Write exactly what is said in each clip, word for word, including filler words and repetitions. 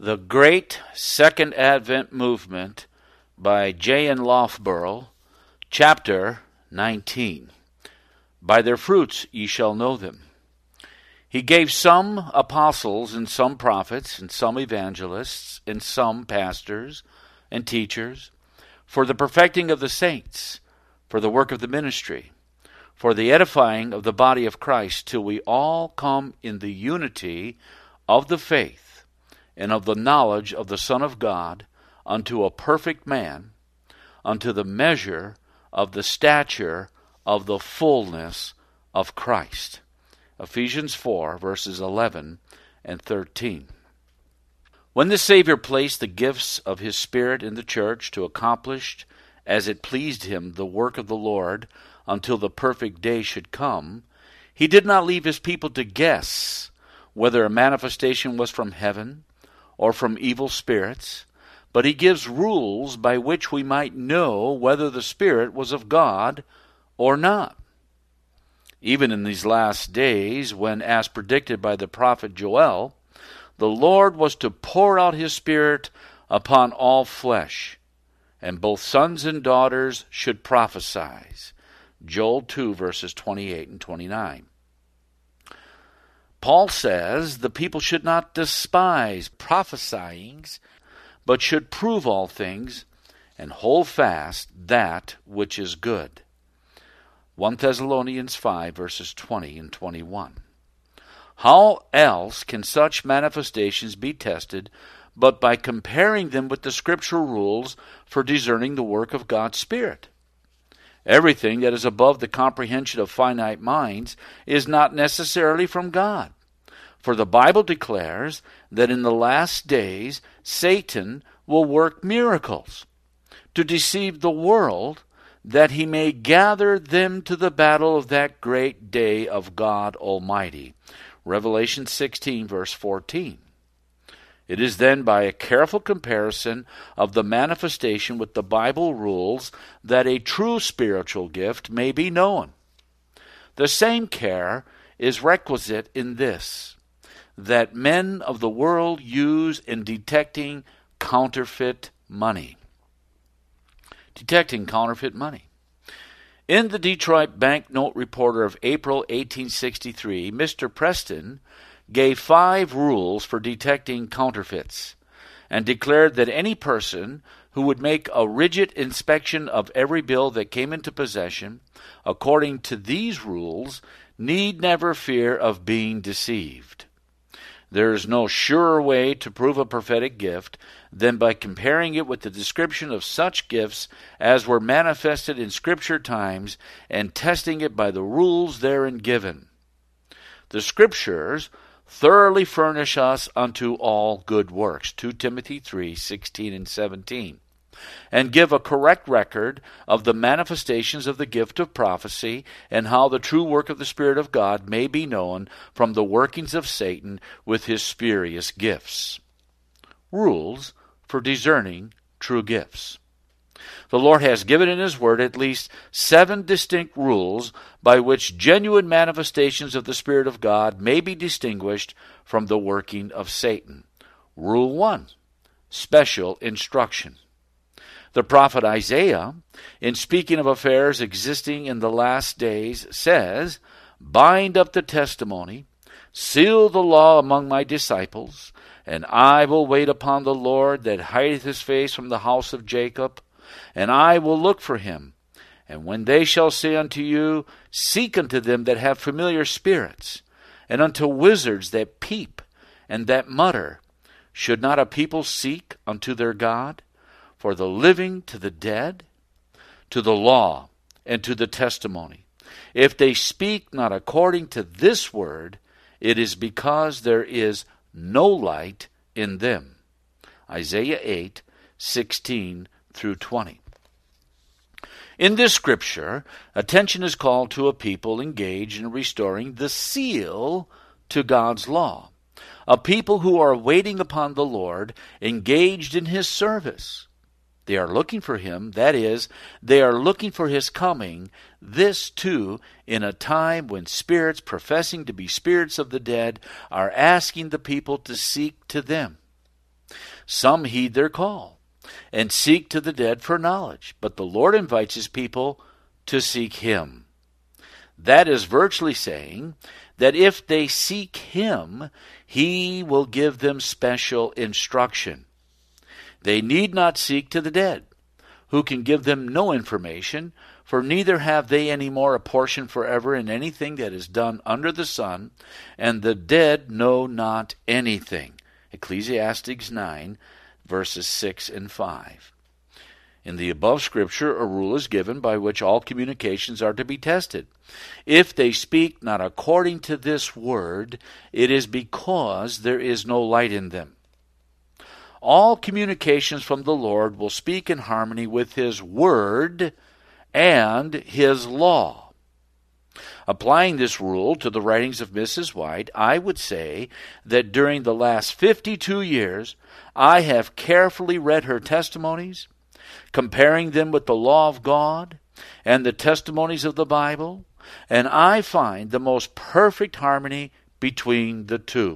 The Great Second Advent Movement by J N Loughborough, Chapter nineteen. By their fruits ye shall know them. He gave some apostles, and some prophets, and some evangelists, and some pastors and teachers, for the perfecting of the saints, for the work of the ministry, for the edifying of the body of Christ, till we all come in the unity of the faith and of the knowledge of the Son of God, unto a perfect man, unto the measure of the stature of the fullness of Christ. Ephesians four, verses eleven and thirteen. When the Savior placed the gifts of his Spirit in the church to accomplish, as it pleased him, the work of the Lord, until the perfect day should come, he did not leave his people to guess whether a manifestation was from heaven or from evil spirits, but he gives rules by which we might know whether the Spirit was of God or not. Even in these last days, when, as predicted by the prophet Joel, the Lord was to pour out his Spirit upon all flesh, and both sons and daughters should prophesy. Joel two, verses twenty-eight and twenty-nine. Paul says the people should not despise prophesyings, but should prove all things, and hold fast that which is good. First Thessalonians five, verses twenty and twenty-one. How else can such manifestations be tested but by comparing them with the scriptural rules for discerning the work of God's Spirit? Everything that is above the comprehension of finite minds is not necessarily from God. For the Bible declares that in the last days Satan will work miracles to deceive the world, that he may gather them to the battle of that great day of God Almighty. Revelation sixteen, verse fourteen. It is then by a careful comparison of the manifestation with the Bible rules that a true spiritual gift may be known. The same care is requisite in this, that men of the world use in detecting counterfeit money. Detecting counterfeit money. In the Detroit Banknote Reporter of April eighteen sixty-three, Mister Preston gave five rules for detecting counterfeits, and declared that any person who would make a rigid inspection of every bill that came into possession, according to these rules, need never fear of being deceived. There is no surer way to prove a prophetic gift than by comparing it with the description of such gifts as were manifested in Scripture times, and testing it by the rules therein given. The Scriptures thoroughly furnish us unto all good works, Second Timothy three, sixteen and seventeen, and give a correct record of the manifestations of the gift of prophecy, and how the true work of the Spirit of God may be known from the workings of Satan with his spurious gifts. Rules for discerning true gifts. The Lord has given in his word at least seven distinct rules by which genuine manifestations of the Spirit of God may be distinguished from the working of Satan. Rule one, special instruction. The prophet Isaiah, in speaking of affairs existing in the last days, says, "Bind up the testimony, seal the law among my disciples, and I will wait upon the Lord that hideth his face from the house of Jacob, and I will look for him. And when they shall say unto you, Seek unto them that have familiar spirits, and unto wizards that peep and that mutter, should not a people seek unto their God? For the living to the dead, to the law, and to the testimony. If they speak not according to this word, it is because there is no light in them." Isaiah eight, sixteen through twenty. In this scripture, attention is called to a people engaged in restoring the seal to God's law. A people who are waiting upon the Lord, engaged in his service. They are looking for him, that is, they are looking for his coming, this too in a time when spirits professing to be spirits of the dead are asking the people to seek to them. Some heed their call and seek to the dead for knowledge, but the Lord invites his people to seek him. That is virtually saying that if they seek him, he will give them special instruction. They need not seek to the dead, who can give them no information, for neither have they any more a portion forever in anything that is done under the sun, and the dead know not anything. Ecclesiastes nine, verses six and five. In the above scripture, a rule is given by which all communications are to be tested. If they speak not according to this word, it is because there is no light in them. All communications from the Lord will speak in harmony with his word and his law. Applying this rule to the writings of Missus White, I would say that during the last fifty-two years, I have carefully read her testimonies, comparing them with the law of God and the testimonies of the Bible, and I find the most perfect harmony between the two.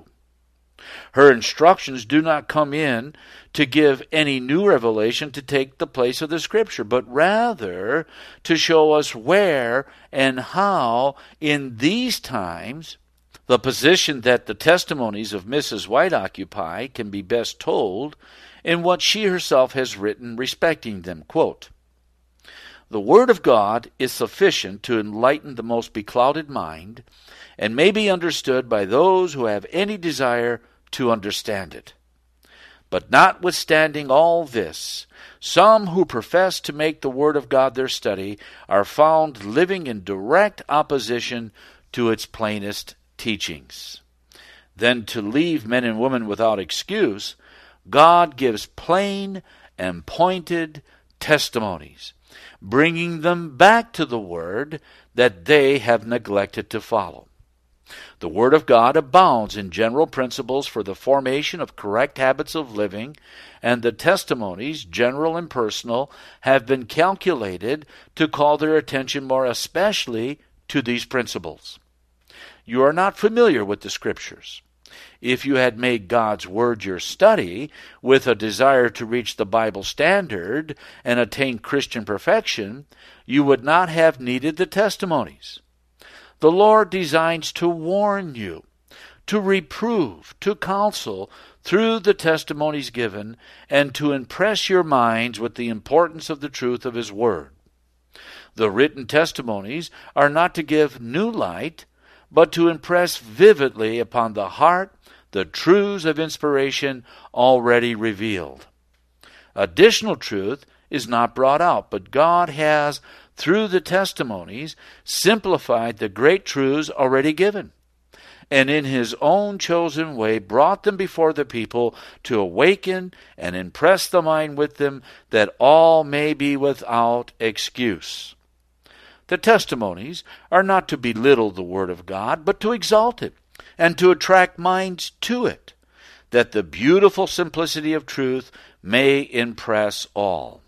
Her instructions do not come in to give any new revelation to take the place of the Scripture, but rather to show us where and how in these times the position that the testimonies of Missus White occupy can be best told in what she herself has written respecting them. Quote, "The Word of God is sufficient to enlighten the most beclouded mind, and may be understood by those who have any desire to understand it. But notwithstanding all this, some who profess to make the Word of God their study are found living in direct opposition to its plainest teachings. Then to leave men and women without excuse, God gives plain and pointed testimonies, bringing them back to the Word that they have neglected to follow. The Word of God abounds in general principles for the formation of correct habits of living, and the testimonies, general and personal, have been calculated to call their attention more especially to these principles. You are not familiar with the Scriptures. If you had made God's Word your study with a desire to reach the Bible standard and attain Christian perfection, you would not have needed the testimonies. The Lord designs to warn you, to reprove, to counsel through the testimonies given, and to impress your minds with the importance of the truth of His Word. The written testimonies are not to give new light, but to impress vividly upon the heart the truths of inspiration already revealed. Additional truth is not brought out, but God has, through the testimonies, simplified the great truths already given, and in His own chosen way brought them before the people to awaken and impress the mind with them, that all may be without excuse. The testimonies are not to belittle the Word of God, but to exalt it and to attract minds to it, that the beautiful simplicity of truth may impress all.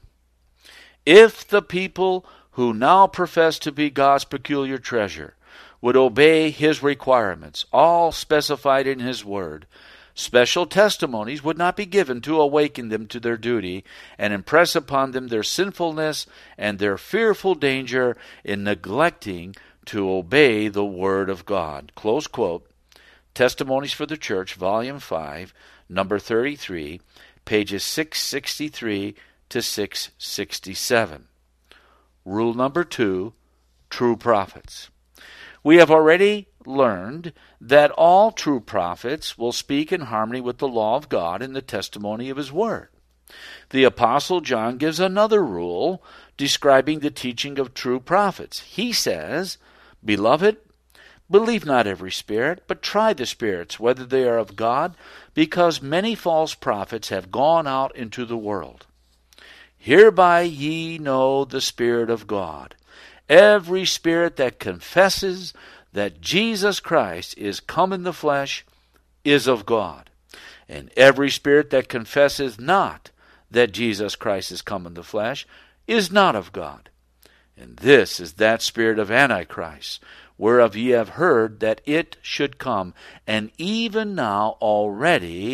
If the people who now profess to be God's peculiar treasure would obey His requirements, all specified in His Word, special testimonies would not be given to awaken them to their duty and impress upon them their sinfulness and their fearful danger in neglecting to obey the Word of God." Close quote. Testimonies for the Church, Volume five, number thirty-three, pages six sixty-three to six sixty-seven. Rule number two, true prophets. We have already learned that all true prophets will speak in harmony with the law of God and the testimony of His Word. The Apostle John gives another rule describing the teaching of true prophets. He says, "Beloved, believe not every spirit, but try the spirits, whether they are of God, because many false prophets have gone out into the world. Hereby ye know the Spirit of God. Every spirit that confesses that Jesus Christ is come in the flesh is of God. And every spirit that confesses not that Jesus Christ is come in the flesh is not of God. And this is that spirit of Antichrist, whereof ye have heard that it should come, and even now already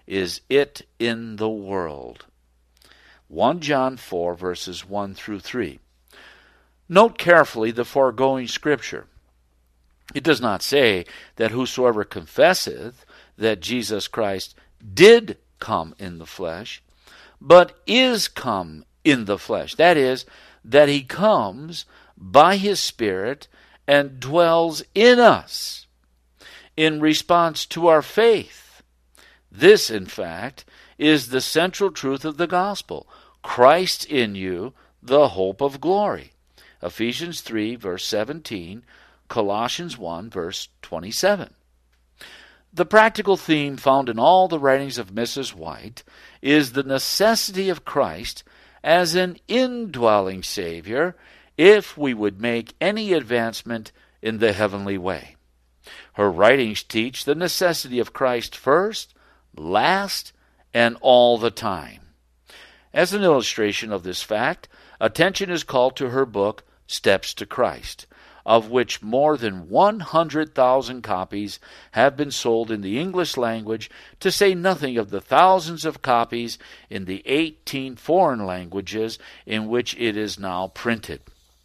is it in the world. First John four, verses one through three. Note carefully the foregoing scripture. It does not say that whosoever confesseth that Jesus Christ did come in the flesh, but is come in the flesh. That is, that he comes by his Spirit and dwells in us in response to our faith. This, in fact, is the central truth of the gospel. Christ in you, the hope of glory. Ephesians three, verse seventeen, Colossians one, verse twenty-seven. The practical theme found in all the writings of Missus White is the necessity of Christ as an indwelling Savior if we would make any advancement in the heavenly way. Her writings teach the necessity of Christ first, last, and all the time. As an illustration of this fact, attention is called to her book, Steps to Christ, of which more than one hundred thousand copies have been sold in the English language, to say nothing of the thousands of copies in the eighteen foreign languages in which it is now printed.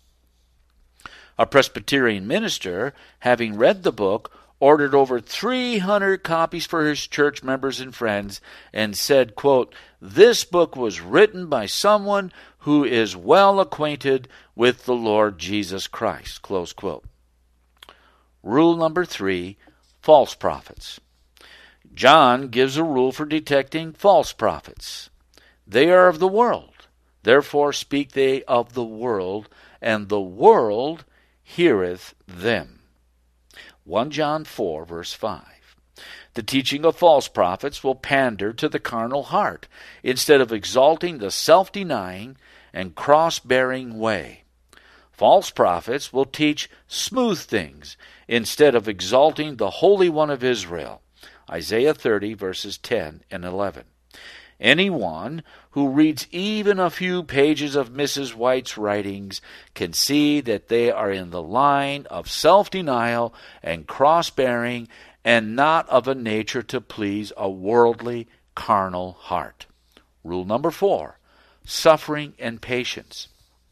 A Presbyterian minister, having read the book, ordered over three hundred copies for his church members and friends, and said, quote, "This book was written by someone who is well acquainted with the Lord Jesus Christ." Close quote. Rule number three, false prophets. John gives a rule for detecting false prophets. They are of the world, therefore speak they of the world, and the world heareth them. First John four, verse five. The teaching of false prophets will pander to the carnal heart instead of exalting the self-denying and cross-bearing way. False prophets will teach smooth things instead of exalting the Holy One of Israel. Isaiah thirty, verses ten and eleven. Anyone who reads even a few pages of Missus White's writings can see that they are in the line of self-denial and cross-bearing and not of a nature to please a worldly, carnal heart. Rule number four, suffering and patience.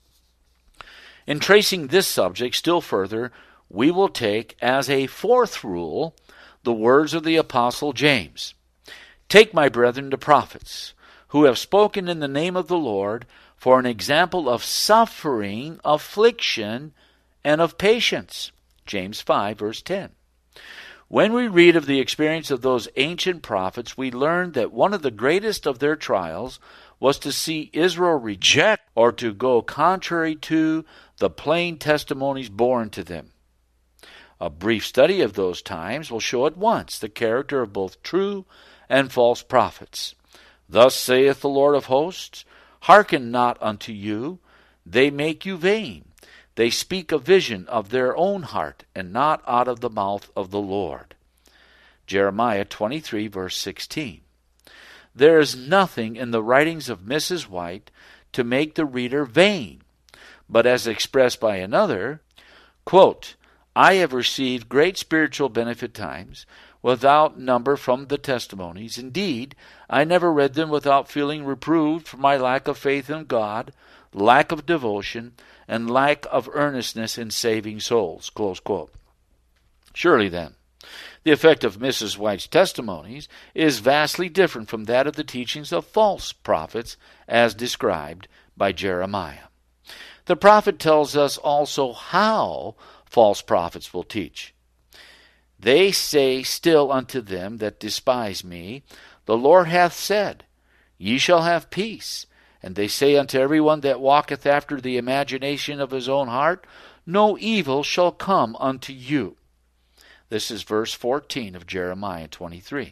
In tracing this subject still further, we will take as a fourth rule the words of the Apostle James. "Take, my brethren, the prophets, who have spoken in the name of the Lord, for an example of suffering, affliction, and of patience." James five, verse ten. When we read of the experience of those ancient prophets, we learn that one of the greatest of their trials was to see Israel reject or to go contrary to the plain testimonies borne to them. A brief study of those times will show at once the character of both true and false prophets. "Thus saith the Lord of hosts, hearken not unto you, they make you vain. They speak a vision of their own heart, and not out of the mouth of the Lord." Jeremiah twenty-three, verse sixteen. There is nothing in the writings of Missus White to make the reader vain, but as expressed by another, quote, "I have received great spiritual benefit times, without number from the testimonies. Indeed, I never read them without feeling reproved for my lack of faith in God, lack of devotion, and lack of earnestness in saving souls." Close quote. Surely then, the effect of Missus White's testimonies is vastly different from that of the teachings of false prophets as described by Jeremiah. The prophet tells us also how false prophets will teach. "They say still unto them that despise me, the Lord hath said, Ye shall have peace. And they say unto every one that walketh after the imagination of his own heart, No evil shall come unto you." This is verse fourteen of Jeremiah twenty-three.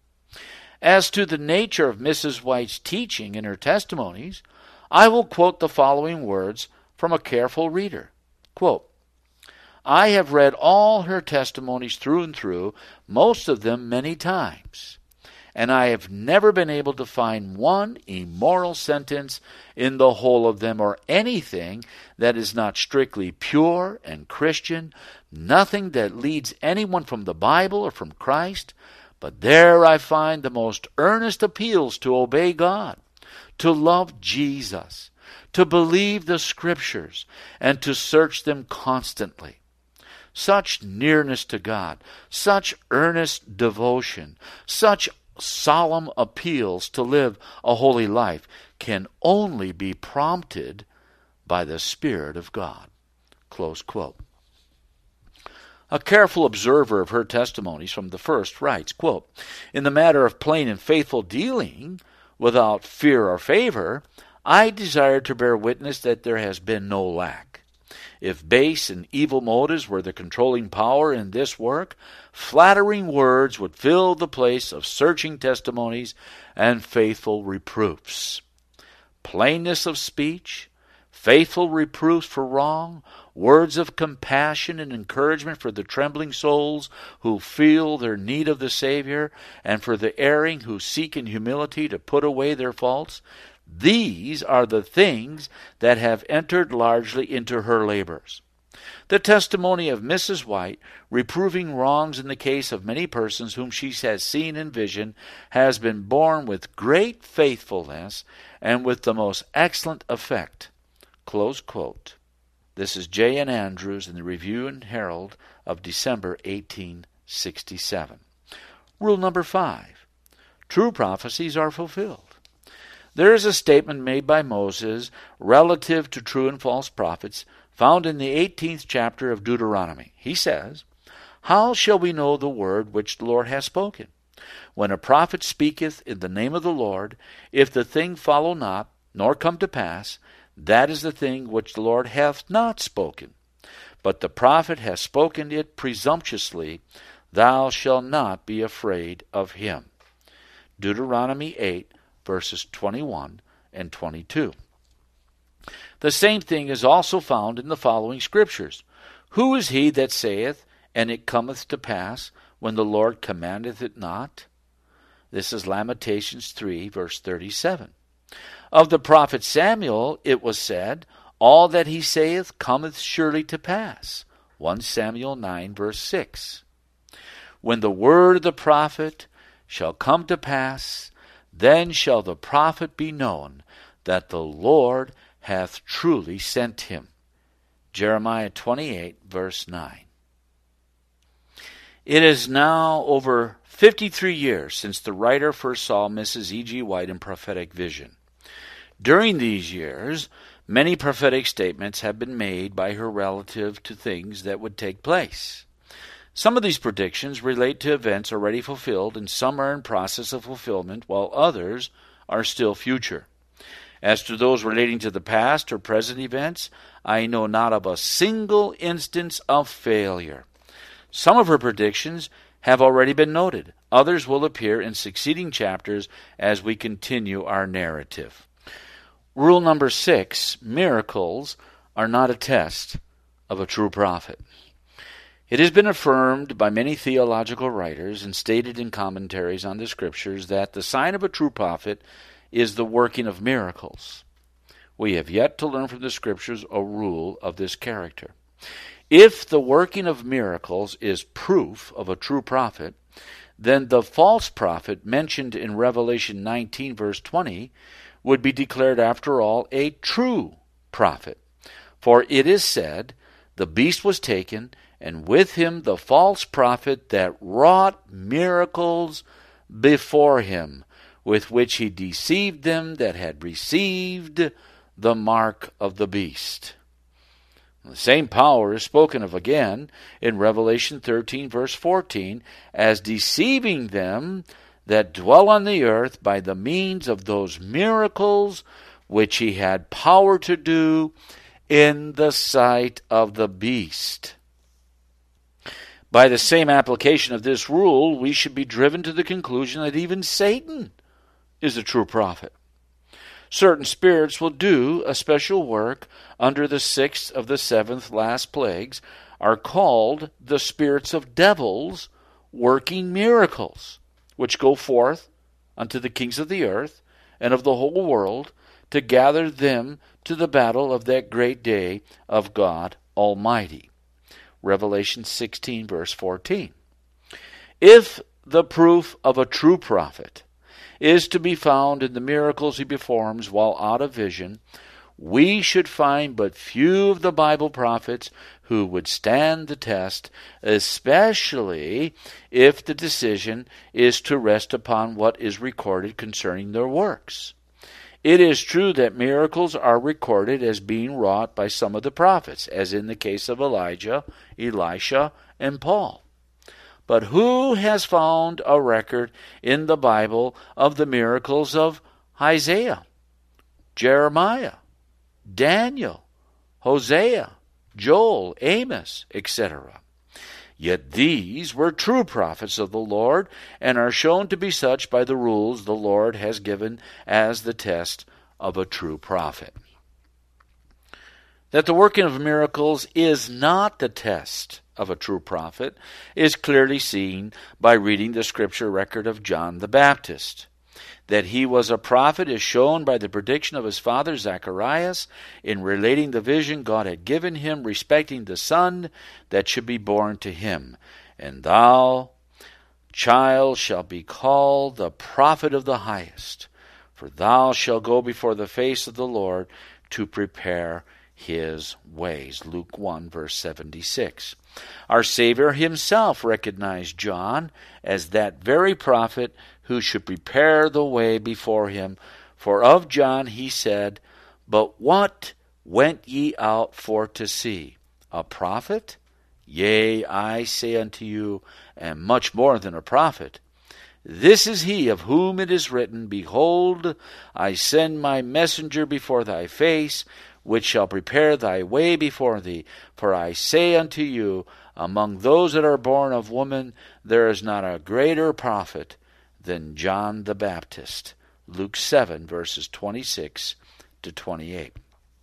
As to the nature of Missus White's teaching in her testimonies, I will quote the following words from a careful reader. Quote, "I have read all her testimonies through and through, most of them many times, and I have never been able to find one immoral sentence in the whole of them, or anything that is not strictly pure and Christian, nothing that leads anyone from the Bible or from Christ, But there I find the most earnest appeals to obey God, to love Jesus, to believe the Scriptures, and to search them constantly. Such nearness to God, such earnest devotion, such solemn appeals to live a holy life can only be prompted by the Spirit of God. Close quote. A careful observer of her testimonies from the first writes, quote, "In the matter of plain and faithful dealing, without fear or favor, I desire to bear witness that there has been no lack. If base and evil motives were the controlling power in this work, flattering words would fill the place of searching testimonies and faithful reproofs. Plainness of speech, faithful reproofs for wrong, words of compassion and encouragement for the trembling souls who feel their need of the Savior, and for the erring who seek in humility to put away their faults, these are the things that have entered largely into her labors. The testimony of Missus White, reproving wrongs in the case of many persons whom she has seen in vision, has been borne with great faithfulness and with the most excellent effect." Close quote. This is J N Andrews in the Review and Herald of December eighteen sixty-seven. Rule number five. True prophecies are fulfilled. There is a statement made by Moses relative to true and false prophets found in the eighteenth chapter of Deuteronomy. He says, "How shall we know the word which the Lord hath spoken? When a prophet speaketh in the name of the Lord, if the thing follow not, nor come to pass, that is the thing which the Lord hath not spoken. But the prophet hath spoken it presumptuously, thou shalt not be afraid of him." Deuteronomy eight, verses twenty-one and twenty-two. The same thing is also found in the following scriptures. "Who is he that saith, and it cometh to pass, when the Lord commandeth it not?" This is Lamentations three, verse thirty-seven. Of the prophet Samuel it was said, "All that he saith cometh surely to pass." First Samuel nine, verse six. "When the word of the prophet shall come to pass, then shall the prophet be known that the Lord hath truly sent him." Jeremiah twenty-eight, verse nine. It is now over fifty-three years since the writer first saw Missus E G White in prophetic vision. During these years, many prophetic statements have been made by her relative to things that would take place. Some of these predictions relate to events already fulfilled, and some are in process of fulfillment, while others are still future. As to those relating to the past or present events, I know not of a single instance of failure. Some of her predictions have already been noted. Others will appear in succeeding chapters as we continue our narrative. Rule number six, miracles are not a test of a true prophet. It has been affirmed by many theological writers and stated in commentaries on the Scriptures that the sign of a true prophet is the working of miracles. We have yet to learn from the Scriptures a rule of this character. If the working of miracles is proof of a true prophet, then the false prophet mentioned in Revelation nineteen, verse twenty, would be declared after all a true prophet. For it is said, "The beast was taken, and with him the false prophet that wrought miracles before him, with which he deceived them that had received the mark of the beast." The same power is spoken of again in Revelation thirteen, verse fourteen, as deceiving them that dwell on the earth by the means of those miracles which he had power to do in the sight of the beast. By the same application of this rule, we should be driven to the conclusion that even Satan is a true prophet. Certain spirits will do a special work under the sixth of the seventh last plagues, are called the spirits of devils working miracles, which go forth unto the kings of the earth and of the whole world to gather them to the battle of that great day of God Almighty. Revelation sixteen, verse fourteen. If the proof of a true prophet is to be found in the miracles he performs while out of vision, we should find but few of the Bible prophets who would stand the test, especially if the decision is to rest upon what is recorded concerning their works. It is true that miracles are recorded as being wrought by some of the prophets, as in the case of Elijah, Elisha, and Paul. But who has found a record in the Bible of the miracles of Isaiah, Jeremiah, Daniel, Hosea, Joel, Amos, et cetera? Yet these were true prophets of the Lord, and are shown to be such by the rules the Lord has given as the test of a true prophet. That the working of miracles is not the test of a true prophet is clearly seen by reading the scripture record of John the Baptist. That he was a prophet is shown by the prediction of his father Zacharias in relating the vision God had given him respecting the son that should be born to him. And thou, child, shalt be called the prophet of the highest, for thou shalt go before the face of the Lord to prepare his ways. Luke one, verse seventy-six. Our Savior himself recognized John as that very prophet who should prepare the way before him. For of John he said, But what went ye out for to see? A prophet? Yea, I say unto you, and much more than a prophet. This is he of whom it is written, Behold, I send my messenger before thy face, which shall prepare thy way before thee. For I say unto you, among those that are born of woman, there is not a greater prophet than John the Baptist. Luke seven, verses twenty-six to twenty-eight.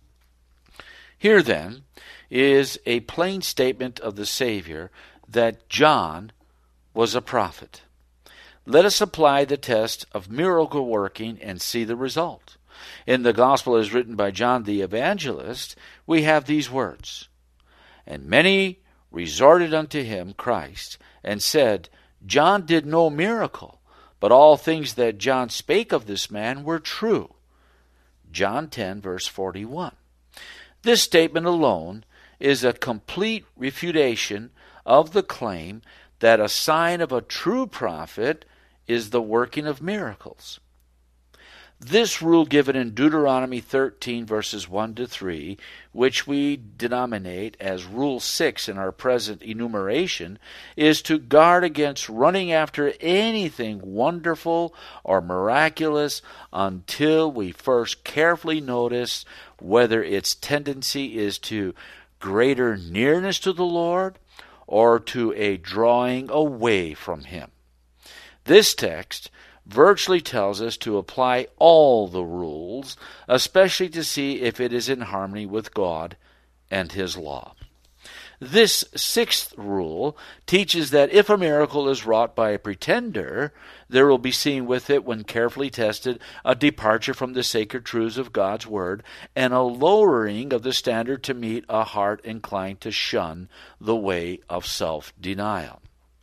Here, then, is a plain statement of the Savior that John was a prophet. Let us apply the test of miracle working and see the result. In the Gospel as written by John the Evangelist, we have these words, And many resorted unto him, Christ, and said, John did no miracle, but all things that John spake of this man were true. John ten, verse forty-one. This statement alone is a complete refutation of the claim that a sign of a true prophet is the working of miracles. This rule given in Deuteronomy thirteen, verses one to three, which we denominate as Rule six in our present enumeration, is to guard against running after anything wonderful or miraculous until we first carefully notice whether its tendency is to greater nearness to the Lord or to a drawing away from Him. This text virtually tells us to apply all the rules, especially to see if it is in harmony with God and His law. This sixth rule teaches that if a miracle is wrought by a pretender, there will be seen with it, when carefully tested, a departure from the sacred truths of God's Word and a lowering of the standard to meet a heart inclined to shun the way of self-denial.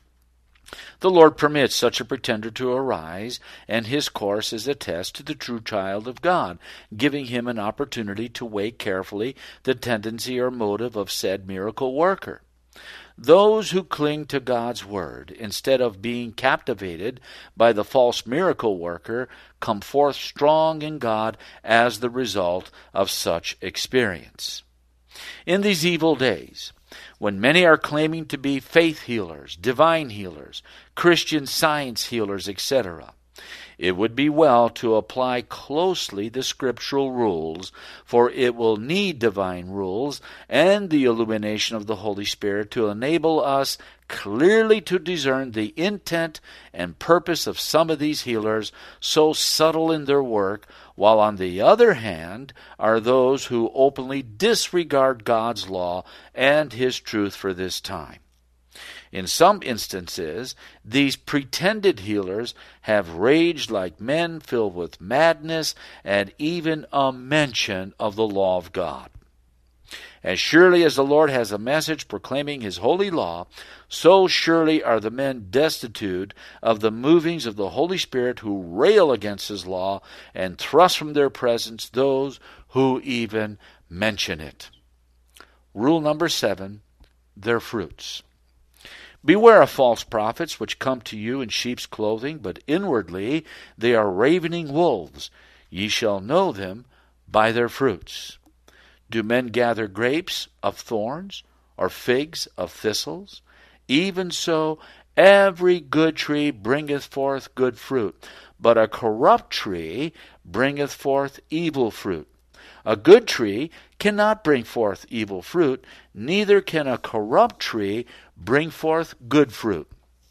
The Lord permits such a pretender to arise, and his course is a test to the true child of God, giving him an opportunity to weigh carefully the tendency or motive of said miracle worker. Those who cling to God's Word, instead of being captivated by the false miracle worker, come forth strong in God as the result of such experience. In these evil days, when many are claiming to be faith healers, divine healers, Christian Science healers, et cetera, it would be well to apply closely the scriptural rules, for it will need divine rules and the illumination of the Holy Spirit to enable us clearly to discern the intent and purpose of some of these healers, so subtle in their work, while on the other hand are those who openly disregard God's law and His truth for this time. In some instances, these pretended healers have raged like men filled with madness and even a mention of the law of God. As surely as the Lord has a message proclaiming his holy law, so surely are the men destitute of the movings of the Holy Spirit who rail against his law and thrust from their presence those who even mention it. Rule number seven, their fruits. Beware of false prophets which come to you in sheep's clothing, but inwardly they are ravening wolves. Ye shall know them by their fruits. Do men gather grapes of thorns, or figs of thistles? Even so, every good tree bringeth forth good fruit, but a corrupt tree bringeth forth evil fruit. A good tree cannot bring forth evil fruit, neither can a corrupt tree bring forth good fruit.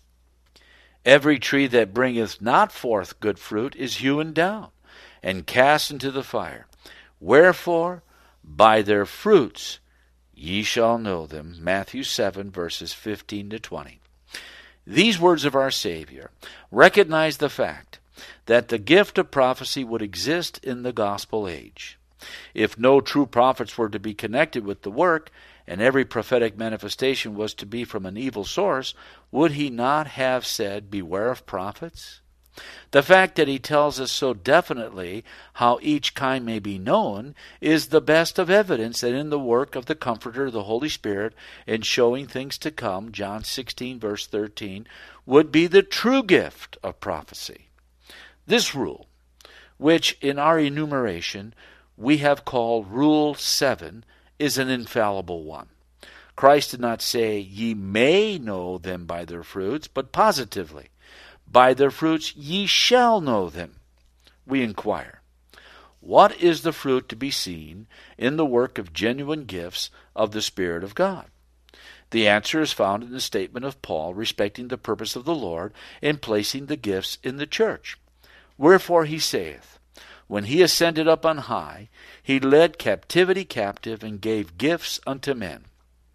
Every tree that bringeth not forth good fruit is hewn down, and cast into the fire. Wherefore, by their fruits ye shall know them. Matthew seven, verses fifteen to twenty. These words of our Savior recognize the fact that the gift of prophecy would exist in the gospel age. If no true prophets were to be connected with the work, and every prophetic manifestation was to be from an evil source, would he not have said, "Beware of prophets"? The fact that he tells us so definitely how each kind may be known is the best of evidence that in the work of the Comforter, the Holy Spirit, in showing things to come, John sixteen, verse thirteen, would be the true gift of prophecy. This rule, which in our enumeration we have called Rule seven, is an infallible one. Christ did not say, "Ye may know them by their fruits," but positively, "By their fruits ye shall know them." We inquire, what is the fruit to be seen in the work of genuine gifts of the Spirit of God? The answer is found in the statement of Paul respecting the purpose of the Lord in placing the gifts in the church. Wherefore he saith, "When he ascended up on high, he led captivity captive and gave gifts unto men.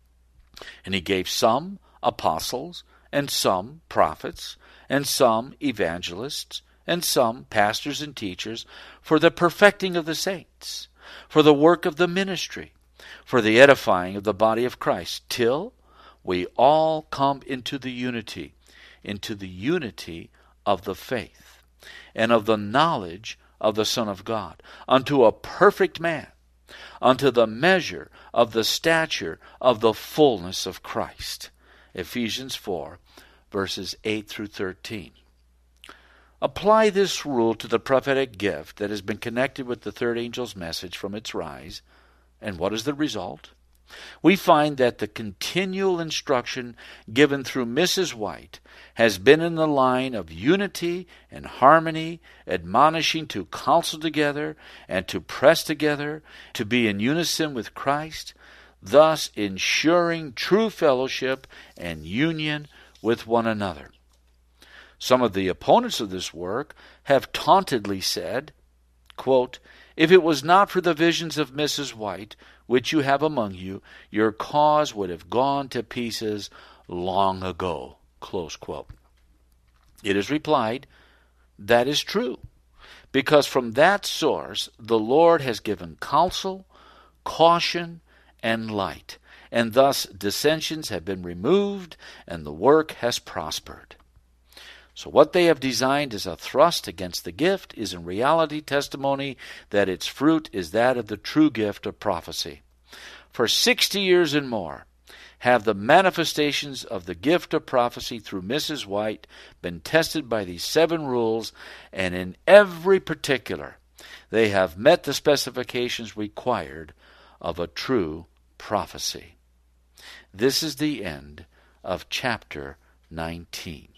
And he gave some apostles, and some prophets, and some evangelists, and some pastors and teachers, for the perfecting of the saints, for the work of the ministry, for the edifying of the body of Christ, till we all come into the unity, into the unity of the faith, and of the knowledge of the Son of God, unto a perfect man, unto the measure of the stature of the fullness of Christ." Ephesians four, verses eight through thirteen. Apply this rule to the prophetic gift that has been connected with the third angel's message from its rise, and what is the result? We find that the continual instruction given through Missus White has been in the line of unity and harmony, admonishing to counsel together and to press together, to be in unison with Christ, thus ensuring true fellowship and union with one another. Some of the opponents of this work have tauntedly said, quote, "If it was not for the visions of Missus White, which you have among you, your cause would have gone to pieces long ago." Close quote. It is replied, that is true, because from that source the Lord has given counsel, caution, and light, and thus dissensions have been removed and the work has prospered. So what they have designed as a thrust against the gift is in reality testimony that its fruit is that of the true gift of prophecy. For sixty years and more have the manifestations of the gift of prophecy through Missus White been tested by these seven rules, and in every particular they have met the specifications required of a true prophecy. This is the end of chapter nineteen.